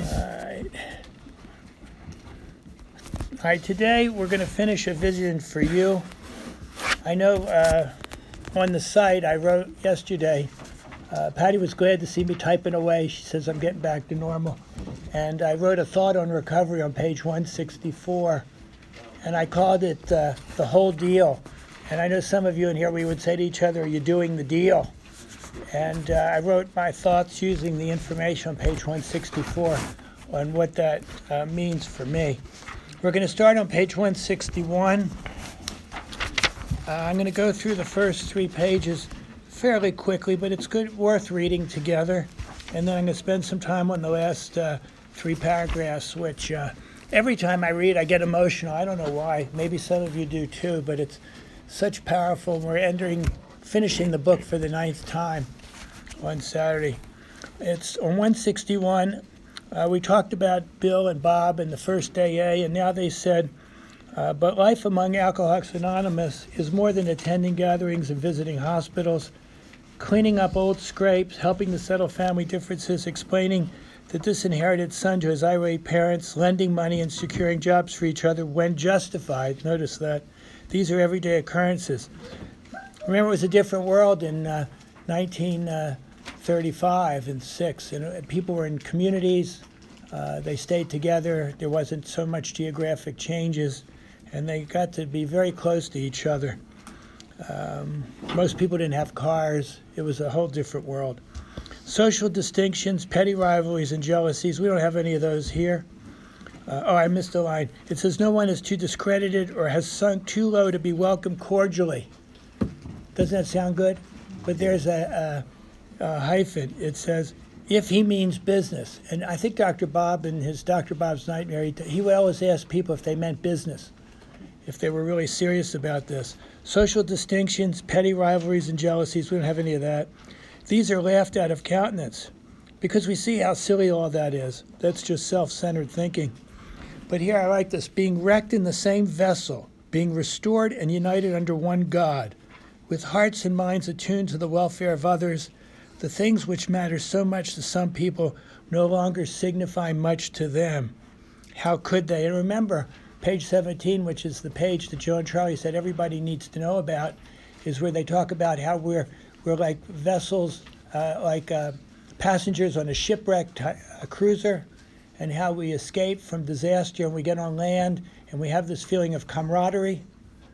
All right, today we're going to finish A Vision for You. I know on the site I wrote yesterday, Patty was glad to see me typing away. She says I'm getting back to normal. And I wrote a thought on recovery on page 164, and I called it the whole deal. And I know some of you in here, we would say to each other, are you doing the deal? And I wrote my thoughts using the information on page 164 on what that means for me. We're going to start on page 161. I'm going to go through the first 3 pages fairly quickly, but it's worth reading together. And then I'm going to spend some time on the last 3 paragraphs, which every time I read, I get emotional. I don't know why. Maybe some of you do too, but it's such powerful. We're finishing the book for the 9th time on Saturday. It's on 161. We talked about Bill and Bob and the first AA, and now they said, but life among Alcoholics Anonymous is more than attending gatherings and visiting hospitals, cleaning up old scrapes, helping to settle family differences, explaining the disinherited son to his irate parents, lending money and securing jobs for each other when justified. Notice that. These are everyday occurrences. Remember, it was a different world in 1935 and 6. People were in communities. They stayed together. There wasn't so much geographic changes, and they got to be very close to each other. Most people didn't have cars. It was a whole different world. Social distinctions, petty rivalries, and jealousies. We don't have any of those here. I missed a line. It says, no one is too discredited or has sunk too low to be welcomed cordially. Doesn't that sound good? But there's a hyphen. It says, if he means business. And I think Dr. Bob in his Dr. Bob's Nightmare, he would always ask people if they meant business, if they were really serious about this. Social distinctions, petty rivalries, and jealousies, we don't have any of that. These are laughed out of countenance because we see how silly all that is. That's just self-centered thinking. But here I like this, being wrecked in the same vessel, being restored and united under one God, with hearts and minds attuned to the welfare of others. The things which matter so much to some people no longer signify much to them. How could they? And remember, page 17, which is the page that Joe and Charlie said everybody needs to know about, is where they talk about how we're like vessels, passengers on a shipwrecked cruiser, and how we escape from disaster and we get on land and we have this feeling of camaraderie.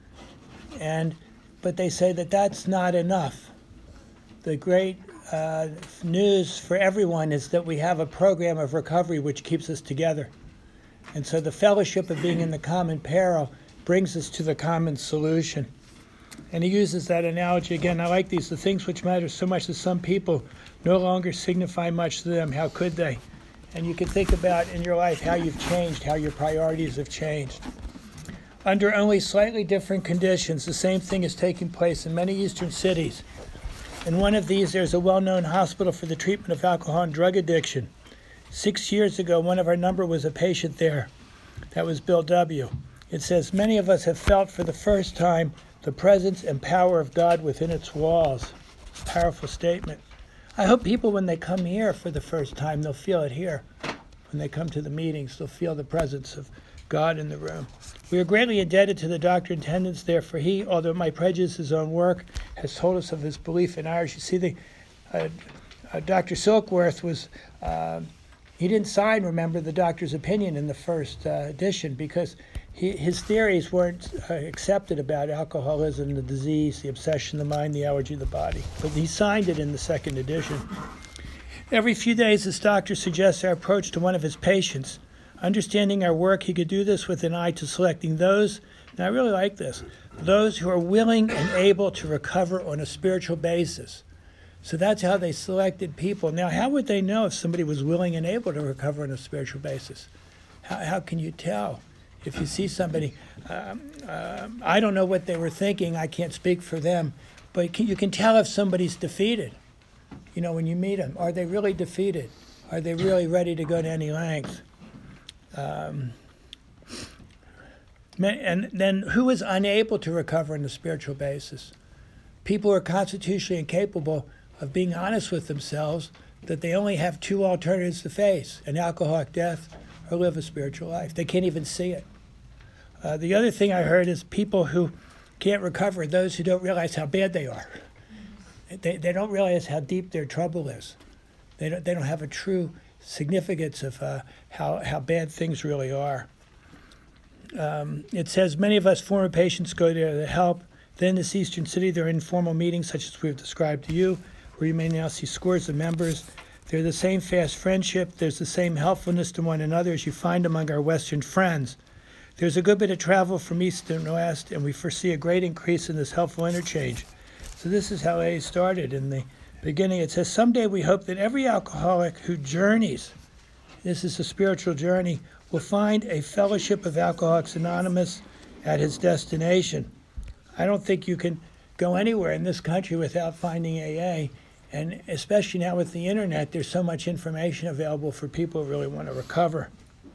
But they say that that's not enough. The great news for everyone is that we have a program of recovery which keeps us together. And so the fellowship of being in the common peril brings us to the common solution. And he uses that analogy again. I like these. The things which matter so much to some people no longer signify much to them. How could they? And you can think about in your life how you've changed, how your priorities have changed. Under only slightly different conditions, the same thing is taking place in many eastern cities. In one of these, there's a well-known hospital for the treatment of alcohol and drug addiction. 6 years ago, one of our number was a patient there. That was Bill W. It says, many of us have felt for the first time the presence and power of God within its walls. Powerful statement. I hope people, when they come here for the first time, they'll feel it here. When they come to the meetings, they'll feel the presence of God in the room. We are greatly indebted to the doctor in attendance there, for he, although my prejudice his own work, has told us of his belief in ours. You see, Dr. Silkworth was, he didn't sign, remember, the doctor's opinion in the first edition because his theories weren't accepted about alcoholism, the disease, the obsession of the mind, the allergy of the body. But he signed it in the second edition. Every few days, this doctor suggests our approach to one of his patients. Understanding our work, he could do this with an eye to selecting those, and I really like this, those who are willing and able to recover on a spiritual basis. So that's how they selected people. Now, how would they know if somebody was willing and able to recover on a spiritual basis? How can you tell? If you see somebody, I don't know what they were thinking. I can't speak for them. But you can tell if somebody's defeated. You know, when you meet them, are they really defeated? Are they really ready to go to any length? And then who is unable to recover on a spiritual basis? People who are constitutionally incapable of being honest with themselves, that they only have two alternatives to face: an alcoholic death or live a spiritual life. They can't even see it. The other thing I heard is people who can't recover are those who don't realize how bad they are. They don't realize how deep their trouble is. They don't have a true significance of how bad things really are. It says, many of us former patients go there to help. Then in this Eastern city, there are informal meetings such as we've described to you, where you may now see scores of members. They're the same fast friendship. There's the same helpfulness to one another as you find among our Western friends. There's a good bit of travel from East and West, and we foresee a great increase in this helpful interchange. So this is how AA started. In the beginning, it says, someday we hope that every alcoholic who journeys, this is a spiritual journey, will find a fellowship of Alcoholics Anonymous at his destination. I don't think you can go anywhere in this country without finding AA, and especially now with the internet, there's so much information available for people who really want to recover.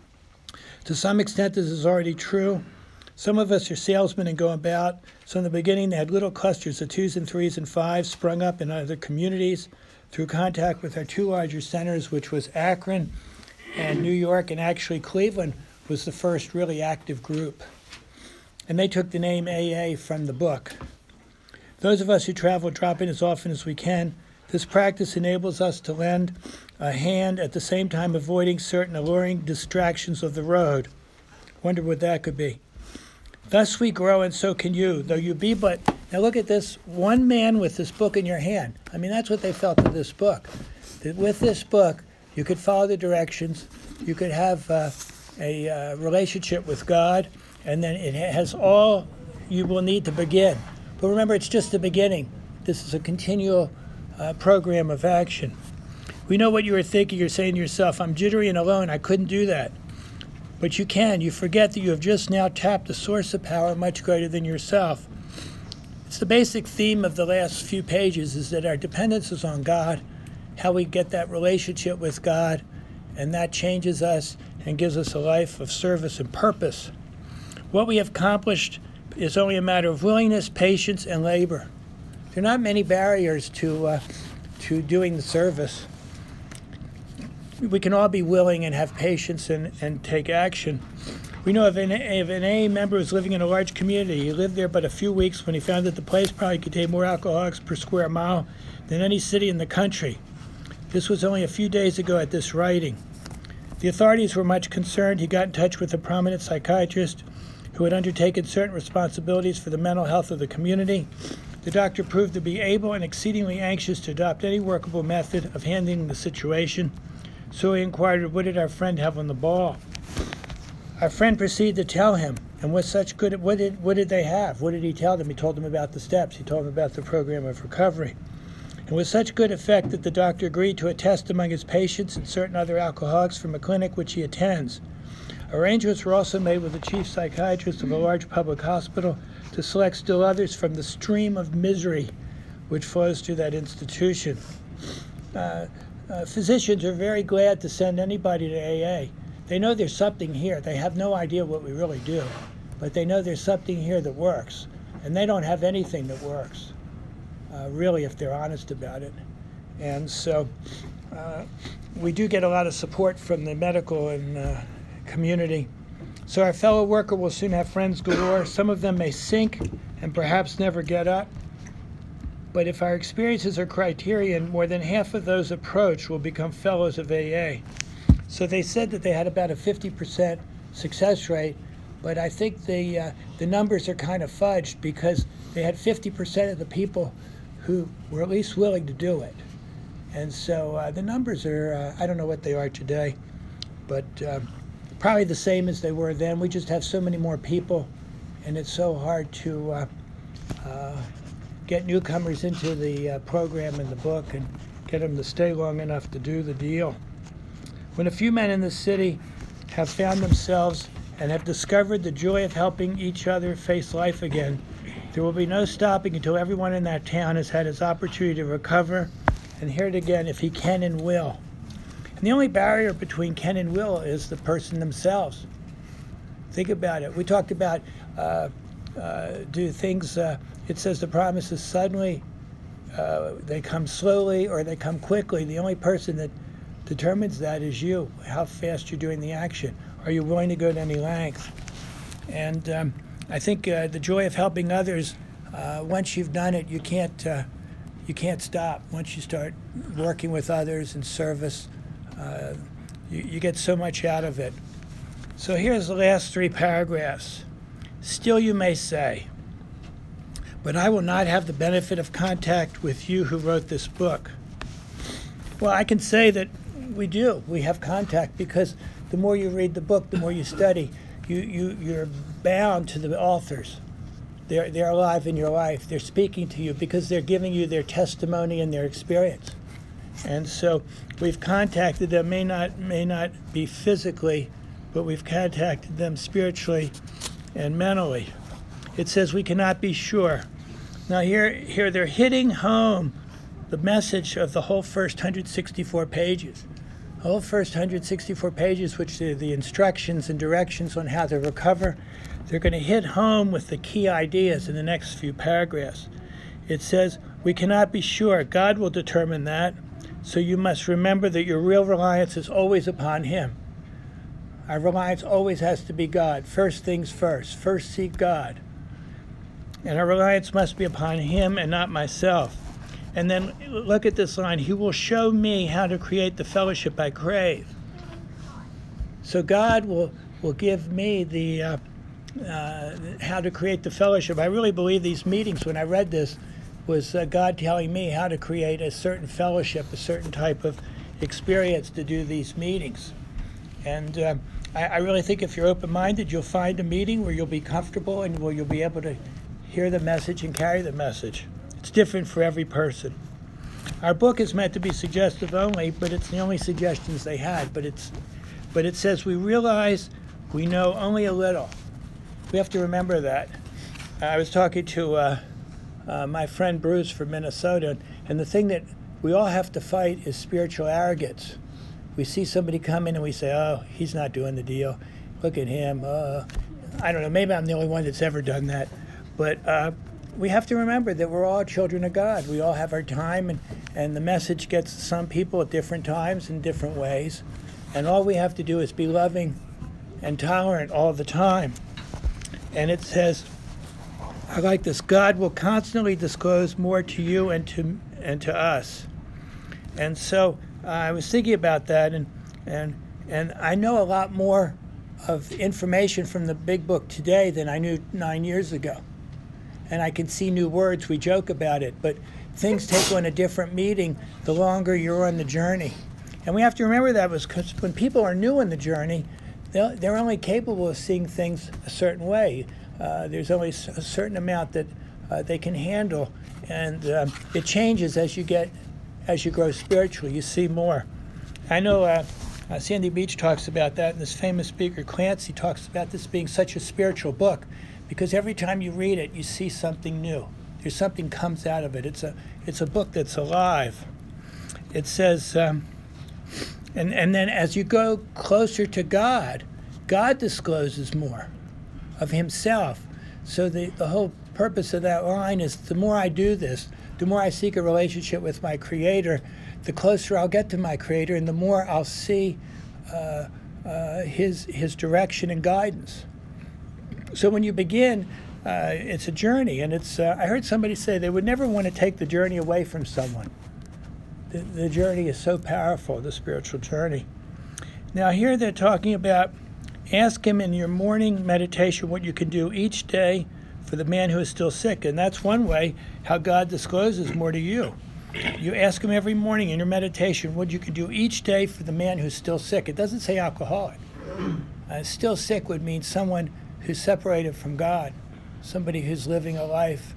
To some extent, this is already true. Some of us are salesmen and go about. So in the beginning, they had little clusters of 2s and 3s and 5s sprung up in other communities through contact with our two larger centers, which was Akron and New York, and actually Cleveland was the first really active group. And they took the name AA from the book. Those of us who travel drop in as often as we can. This practice enables us to lend a hand at the same time avoiding certain alluring distractions of the road. Wonder what that could be. Thus we grow, and so can you, though you be but... Now look at this, one man with this book in your hand. I mean, that's what they felt of this book. That with this book, you could follow the directions, you could have a relationship with God, and then it has all you will need to begin. But remember, it's just the beginning. This is a continual program of action. We know what you are thinking. You're saying to yourself, I'm jittery and alone. I couldn't do that. But you can. You forget that you have just now tapped a source of power much greater than yourself. It's the basic theme of the last few pages, is that our dependence is on God, how we get that relationship with God, and that changes us and gives us a life of service and purpose. What we have accomplished is only a matter of willingness, patience, and labor. There are not many barriers to doing the service. We can all be willing and have patience and take action. We know of an AA member who's living in a large community. He lived there but a few weeks when he found that the place probably contained more alcoholics per square mile than any city in the country. This was only a few days ago at this writing. The authorities were much concerned. He got in touch with a prominent psychiatrist who had undertaken certain responsibilities for the mental health of the community. The doctor proved to be able and exceedingly anxious to adopt any workable method of handling the situation. So he inquired, what did our friend have on the ball? Our friend proceeded to tell him, and with such good, what did they have? What did he tell them? He told them about the steps. He told them about the program of recovery. And with such good effect that the doctor agreed to a test among his patients and certain other alcoholics from a clinic which he attends. Arrangements were also made with the chief psychiatrist of a large public hospital to select still others from the stream of misery which flows through that institution. Physicians are very glad to send anybody to AA. They know there's something here. They have no idea what we really do, but they know there's something here that works, and they don't have anything that works, really, if they're honest about it. And so we do get a lot of support from the medical and community. So our fellow worker will soon have friends galore. Some of them may sink and perhaps never get up. But if our experiences are criterion, more than half of those approached will become fellows of AA. So they said that they had about a 50% success rate, but I think the numbers are kind of fudged because they had 50% of the people who were at least willing to do it. And so the numbers are, I don't know what they are today, but probably the same as they were then. We just have so many more people, and it's so hard to get newcomers into the program in the book and get them to stay long enough to do the deal. When a few men in the city have found themselves and have discovered the joy of helping each other face life again, there will be no stopping until everyone in that town has had his opportunity to recover and hear it again if he can and will. And the only barrier between can and will is the person themselves. Think about it. We talked about do things, it says the promise is suddenly they come slowly or they come quickly. The only person that determines that is you, how fast you're doing the action. Are you willing to go to any length? And I think the joy of helping others, once you've done it, you can't stop. Once you start working with others in service, you get so much out of it. So here's the last 3 paragraphs. Still you may say, but I will not have the benefit of contact with you who wrote this book. Well, I can say that we do. We have contact because the more you read the book, the more you study, you're bound to the authors. They're alive in your life. They're speaking to you because they're giving you their testimony and their experience. And so we've contacted them, may not be physically, but we've contacted them spiritually and mentally. It says we cannot be sure. Now here they're hitting home the message of the whole first 164 pages. The whole first 164 pages, which are the instructions and directions on how to recover, they're going to hit home with the key ideas in the next few paragraphs. It says, we cannot be sure. God will determine that. So you must remember that your real reliance is always upon Him. Our reliance always has to be God. First things first. First seek God. And our reliance must be upon Him and not myself. And then look at this line. He will show me how to create the fellowship I crave. So God will give me the how to create the fellowship. I really believe these meetings, when I read this, was God telling me how to create a certain fellowship, a certain type of experience to do these meetings. And I really think if you're open-minded, you'll find a meeting where you'll be comfortable and where you'll be able to hear the message and carry the message. It's different for every person. Our book is meant to be suggestive only, but it's the only suggestions they had. But it says we realize we know only a little. We have to remember that. I was talking to my friend Bruce from Minnesota, and the thing that we all have to fight is spiritual arrogance. We see somebody come in and we say, oh, he's not doing the deal. Look at him. I don't know, maybe I'm the only one that's ever done that. But we have to remember that we're all children of God. We all have our time, and the message gets to some people at different times in different ways. And all we have to do is be loving and tolerant all the time. And it says, I like this, God will constantly disclose more to you and to us. And so I was thinking about that, and I know a lot more of information from the big book today than I knew 9 years ago. And I can see new words, we joke about it, but things take on a different meaning the longer you're on the journey. And we have to remember that, because when people are new in the journey, they're only capable of seeing things a certain way. There's only a certain amount that they can handle, and it changes as you grow spiritually. You see more. I know Sandy Beach talks about that, and this famous speaker Clancy talks about this being such a spiritual book, because every time you read it, you see something new. There's something comes out of it. It's a book that's alive. It says, and then as you go closer to God, God discloses more of Himself. So the whole purpose of that line is, the more I do this, the more I seek a relationship with my Creator, the closer I'll get to my Creator, and the more I'll see His direction and guidance. So when you begin, it's a journey, and it's. I heard somebody say they would never want to take the journey away from someone. The journey is so powerful, the spiritual journey. Now here they're talking about, ask Him in your morning meditation what you can do each day for the man who is still sick. And that's one way how God discloses more to you. You ask Him every morning in your meditation what you can do each day for the man who's still sick. It doesn't say alcoholic. Still sick would mean someone who's separated from God, somebody who's living a life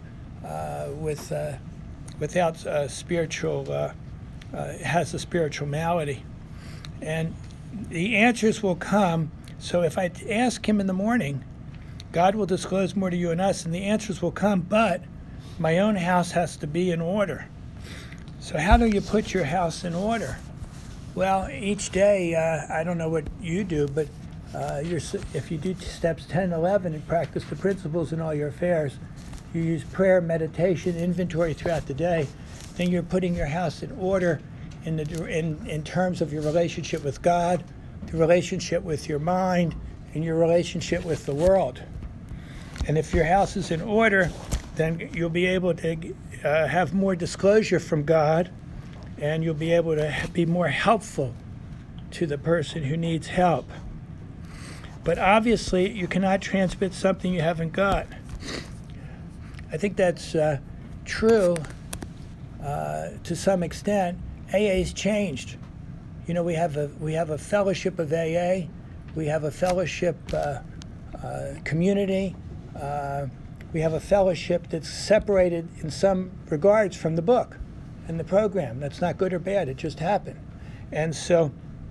without spiritual, has a spiritual malady. And the answers will come. So if I ask Him in the morning, God will disclose more to you and us, and the answers will come, but my own house has to be in order. So how do you put your house in order? Well, each day, I don't know what you do, but if you do steps 10 and 11 and practice the principles in all your affairs, you use prayer, meditation, inventory throughout the day, then you're putting your house in order in terms of your relationship with God, the relationship with your mind, and your relationship with the world. And if your house is in order, then you'll be able to have more disclosure from God, and you'll be able to be more helpful to the person who needs help. But obviously, you cannot transmit something you haven't got. I think that's true to some extent. AA's changed. You know, we have a fellowship of AA. We have a fellowship community. We have a fellowship that's separated in some regards from the book and the program. That's not good or bad. It just happened. And so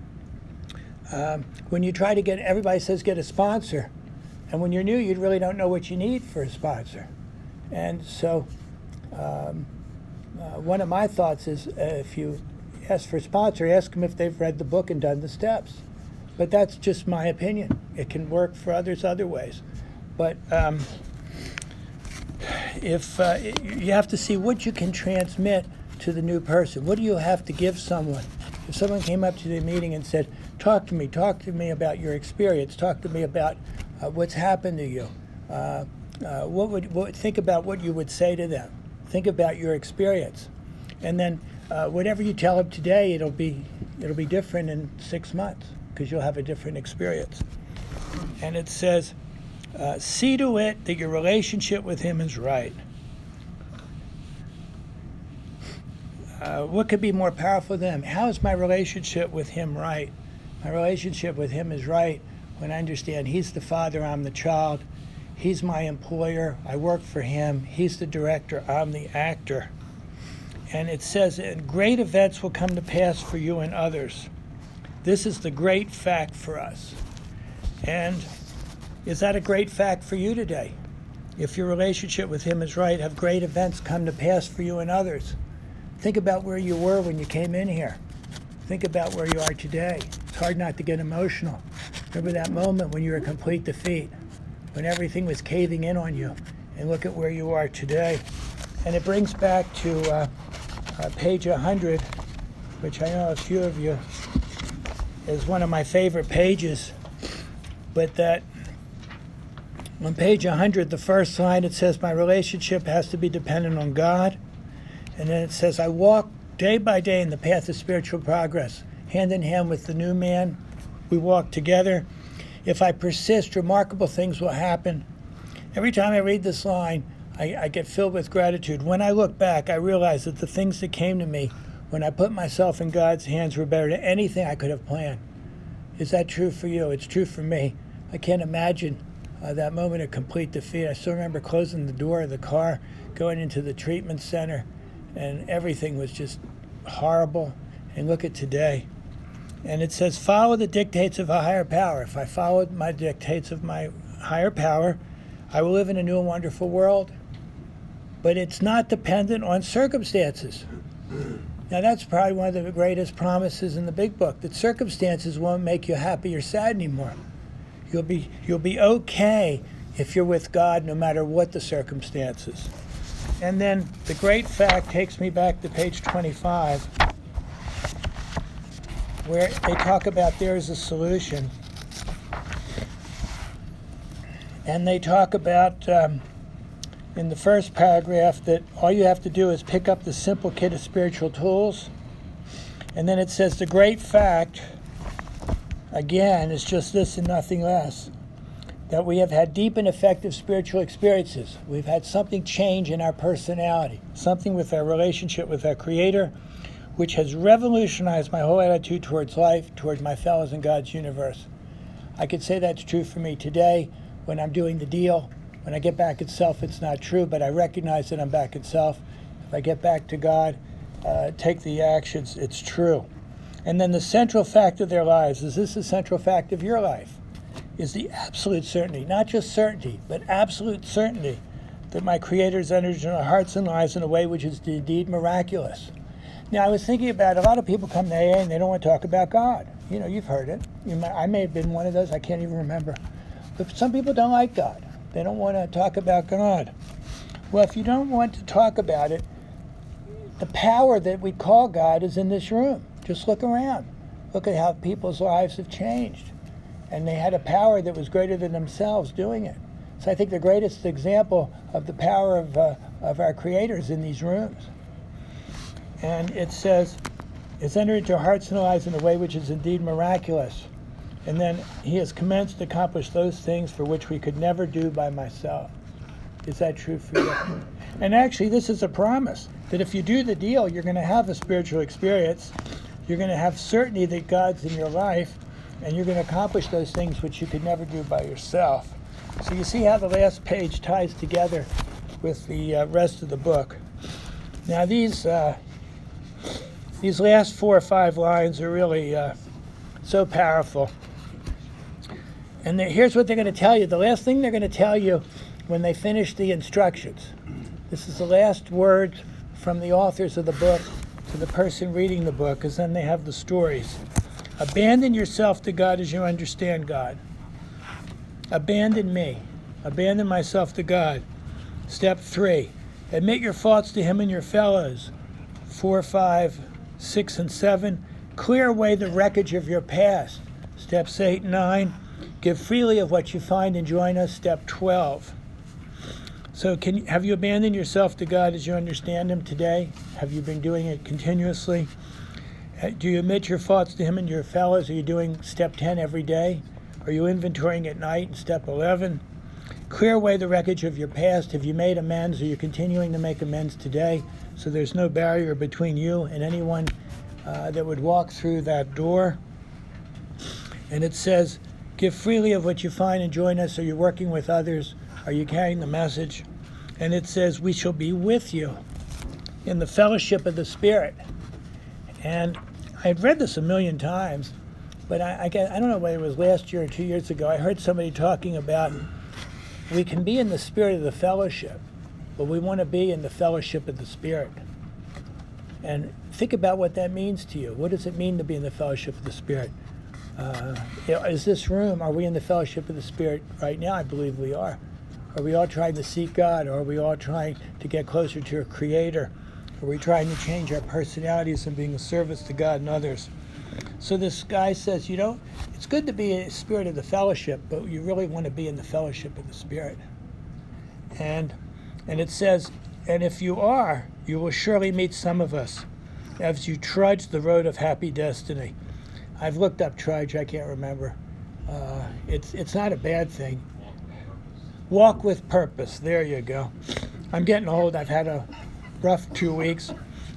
when you try to get, everybody says get a sponsor. And when you're new, you really don't know what you need for a sponsor. And so one of my thoughts is if you ask for a sponsor, ask them if they've read the book and done the steps. But that's just my opinion. It can work for others other ways. But if you have to see what you can transmit to the new person. What do you have to give someone? If someone came up to the meeting and said, talk to me about your experience, talk to me about what's happened to you, think about what you would say to them. Think about your experience. And then whatever you tell them today, it'll be different in 6 months because you'll have a different experience. And it says, see to it that your relationship with him is right. What could be more powerful than him? How is my relationship with him right? My relationship with him is right when I understand he's the father, I'm the child. He's my employer, I work for him. He's the director, I'm the actor. And it says, great events will come to pass for you and others. This is the great fact for us. And is that a great fact for you today? If your relationship with him is right, have great events come to pass for you and others. Think about where you were when you came in here. Think about where you are today. It's hard not to get emotional. Remember that moment when you were a complete defeat, when everything was caving in on you, and look at where you are today. And it brings back to page 100, which I know a few of you is one of my favorite pages, but that on page 100, the first line, it says, my relationship has to be dependent on God. And then it says, I walk day by day in the path of spiritual progress, hand in hand with the new man. We walk together. If I persist, remarkable things will happen. Every time I read this line, I get filled with gratitude. When I look back, I realize that the things that came to me when I put myself in God's hands were better than anything I could have planned. Is that true for you? It's true for me. I can't imagine that moment of complete defeat. I still remember closing the door of the car, going into the treatment center, and everything was just horrible. And look at today. And it says, follow the dictates of a higher power. If I followed my dictates of my higher power, I will live in a new and wonderful world. But it's not dependent on circumstances. Now that's probably one of the greatest promises in the big book, that circumstances won't make you happy or sad anymore. You'll be okay if you're with God no matter what the circumstances. And then the great fact takes me back to page 25, where they talk about there is a solution. And they talk about, in the first paragraph, that all you have to do is pick up the simple kit of spiritual tools. And then it says the great fact, again, is just this and nothing less, that we have had deep and effective spiritual experiences. We've had something change in our personality, something with our relationship with our Creator, which has revolutionized my whole attitude towards life, towards my fellows in God's universe. I could say that's true for me today when I'm doing the deal. When I get back in self, it's not true, but I recognize that I'm back in self. If I get back to God, take the actions, it's true. And then the central fact of their lives, is this the central fact of your life? Is the absolute certainty, not just certainty, but absolute certainty that my Creator's entered into our hearts and lives in a way which is indeed miraculous. Now, I was thinking about a lot of people come to AA and they don't want to talk about God. You know, you've heard it. I may have been one of those, I can't even remember. But some people don't like God. They don't want to talk about God. Well, if you don't want to talk about it, the power that we call God is in this room. Just look around. Look at how people's lives have changed. And they had a power that was greater than themselves doing it. So I think the greatest example of the power of our Creator is in these rooms. And it says, it's entered into our hearts and lives in a way which is indeed miraculous. And then he has commenced to accomplish those things for which we could never do by myself. Is that true for you? And actually, this is a promise that if you do the deal, you're going to have a spiritual experience. You're going to have certainty that God's in your life, and you're going to accomplish those things which you could never do by yourself. So you see how the last page ties together with the rest of the book. Now these last 4 or 5 lines are really so powerful. And here's what they're going to tell you. The last thing they're going to tell you when they finish the instructions. This is the last words from the authors of the book to the person reading the book, because then they have the stories. Abandon yourself to God as you understand God. Abandon me. Abandon myself to God. Step 3. Admit your faults to him and your fellows. 4, 5, 6, and 7. Clear away the wreckage of your past. Steps 8 and 9. Give freely of what you find and join us. Step 12. So have you abandoned yourself to God as you understand him today? Have you been doing it continuously? Do you admit your faults to him and your fellows? Are you doing step 10 every day? Are you inventorying at night in step 11? Clear away the wreckage of your past. Have you made amends? Are you continuing to make amends today? So there's no barrier between you and anyone that would walk through that door. And it says, give freely of what you find and join us. Are you working with others? Are you carrying the message? And it says, we shall be with you in the fellowship of the Spirit. And I had read this a million times, but I don't know whether it was last year or 2 years ago, I heard somebody talking about we can be in the spirit of the fellowship, but we want to be in the fellowship of the Spirit. And think about what that means to you. What does it mean to be in the fellowship of the Spirit? Is this room, are we in the fellowship of the Spirit right now? I believe we are. Are we all trying to seek God? Or are we all trying to get closer to our Creator? Are we trying to change our personalities and being a service to God and others? So this guy says, it's good to be in the spirit of the fellowship, but you really want to be in the fellowship of the Spirit. And it says, and if you are, you will surely meet some of us as you trudge the road of happy destiny. I've looked up trudge, I can't remember. It's not a bad thing. Walk with purpose, there you go. I'm getting old, I've had a rough 2 weeks.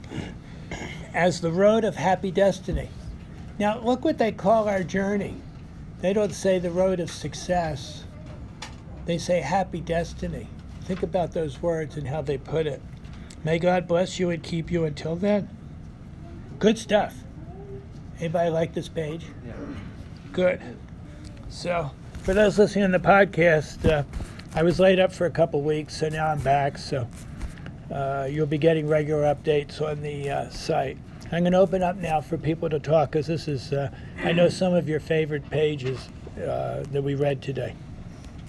As the road of happy destiny. Now look what they call our journey. They don't say the road of success. They say happy destiny. Think about those words and how they put it. May God bless you and keep you until then. Good stuff. Anybody like this page? Yeah. Good. So, for those listening on the podcast, I was laid up for a couple weeks, so now I'm back. So, you'll be getting regular updates on the site. I'm going to open up now for people to talk, because this is, I know, some of your favorite pages that we read today.